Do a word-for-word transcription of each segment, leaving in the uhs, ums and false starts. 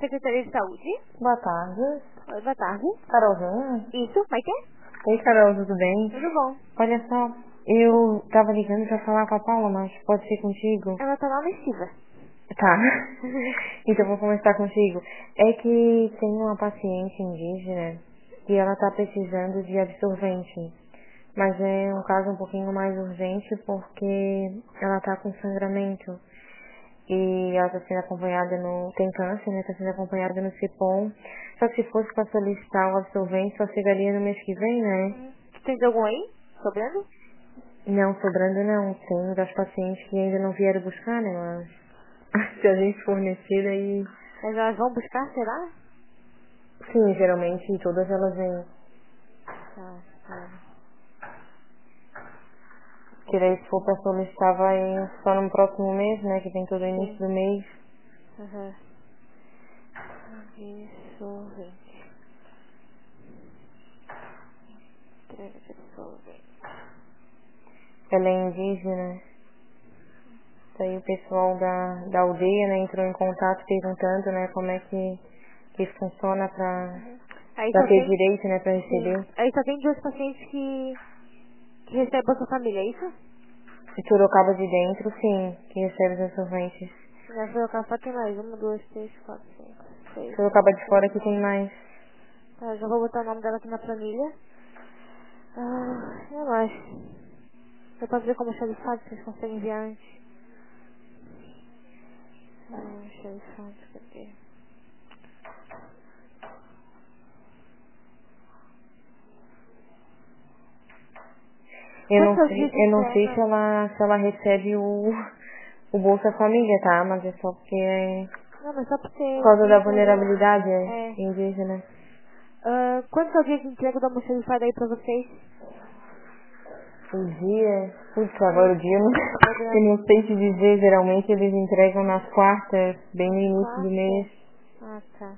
Secretaria de Saúde. Boa tarde. Oi, boa tarde. Carolzinha? Isso, vai ter? Oi, Carol, tudo bem? Tudo bom. Olha só, eu tava ligando pra falar com a Paula, mas pode ser contigo? Ela tá na lesiva. Tá. Então vou começar contigo. É que tem uma paciente indígena e ela tá precisando de absorvente. Mas é um caso um pouquinho mais urgente porque ela tá com sangramento. E ela está sendo acompanhada no... tem câncer, né? Está sendo acompanhada no CIPOM. Só que se fosse para solicitar o absorvente, só chegaria no mês que vem, né? Hum. Tem algum aí? Sobrando? Não, sobrando não. Tem das pacientes que ainda não vieram buscar, né? Mas se a gente fornecer, aí... Mas elas vão buscar, será? Sim, geralmente todas elas vêm. Tá, tá. Que daí se for para solicitar, vai só no próximo mês, né? Que tem todo o início do mês. Aham. Absorvente. Entrega de absorvente. Ela é indígena. Daí o pessoal da, da aldeia, né, entrou em contato perguntando, né, como é que, que funciona pra, Uhum. Aí pra só ter tem... direito, né, pra Sim. receber. Aí só tem duas pacientes que, que recebem Bolsa Família, é isso? E Sorocaba de dentro, sim, que recebe os absorventes. Na Sorocaba só tem mais. Uma, duas, três, quatro, cinco, seis, Sorocaba de fora sete, que tem nove. mais. Tá, já vou botar o nome dela aqui na planilha. Ah, eu acho. Eu posso ver como o xerifado, se vocês conseguem enviar antes. Ah, xerifado, cadê? Eu não Quantos sei, dias de eu não sei se entrega? ela, se ela recebe o, o Bolsa Família, tá? Mas é só porque é Não, mas só porque por causa da entrega lá. vulnerabilidade, É. é indígena. Ah, quantos é o dia de entrega do almoxarifado aí pra vocês? O dia, putz, agora o dia eu não, Programa. eu não sei te dizer, geralmente eles entregam nas quartas, bem no início do mês. Quarta? Ah, tá.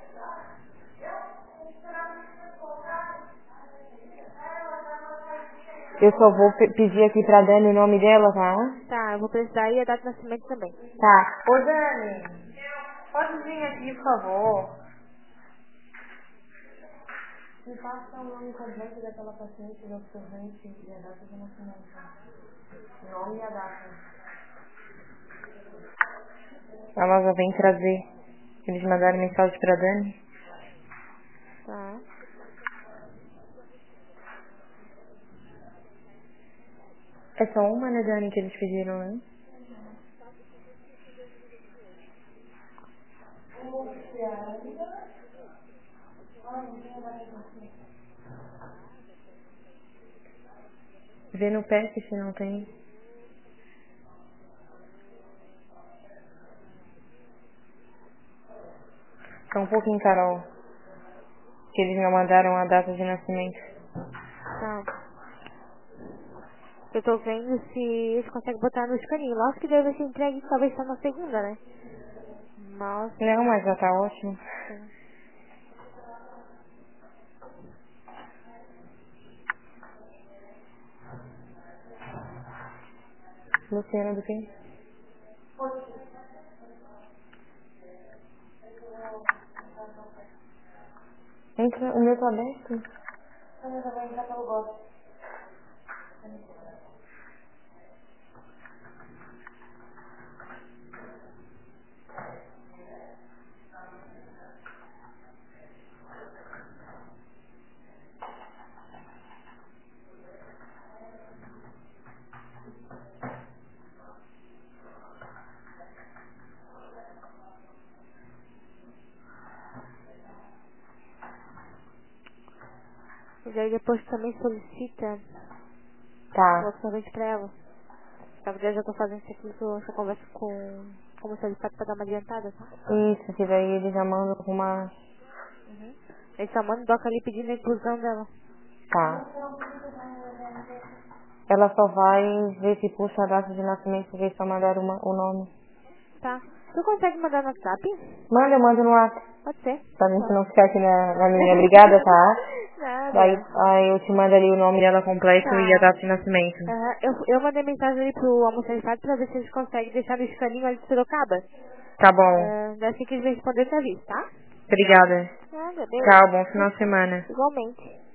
Eu só vou pe- pedir aqui pra Dani o nome dela, tá? Tá, eu vou precisar e a data de nascimento também. Tá. Ô Dani, pode vir aqui, por favor. Me passa o nome completo daquela paciente do absorvente e a data de nascimento. O nome e a data. Ela já vem trazer. Eles mandaram mensagem pra Dani. Tá. É só uma, né, Dani, que eles pediram, né? Vê no P E S se não tem. Só um pouquinho, Carol. Que eles me mandaram a data de nascimento. Tá. Eu tô vendo se eles conseguem botar no escaninho. Lógico que deve ser entregue talvez só na segunda, né? Mas... Não, mas já tá ótimo. Sim. Luciana do quê? Entra, o meu tá aberto. E aí depois também solicita o Tá. absorvente pra ela. Na verdade eu já tô fazendo isso aqui, tô- essa conversa com como solicitado pra dar uma adiantada, tá? Isso, que daí eles já mandam com uma... Uhum. Eles só mandam doca ali pedindo a inclusão dela. Tá. Ela só vai ver se puxa a data de nascimento porque eles só mandaram uma, o nome. Tá. Tu consegue mandar no WhatsApp? Manda, manda no WhatsApp. Pode ser. Pra gente não ficar aqui na, na linha obrigada, tá? Aí, Nada. aí eu te mando ali o nome dela completo e a Tá. data de nascimento. Aham. Eu, eu mandei mensagem ali pro almoxarifado pra ver se eles conseguem deixar no escaninho ali de Sorocaba. Tá bom. Uh, assim que eles responder, te aviso, tá? Obrigada. Nada, beijo. Tchau, bom final de semana. Igualmente.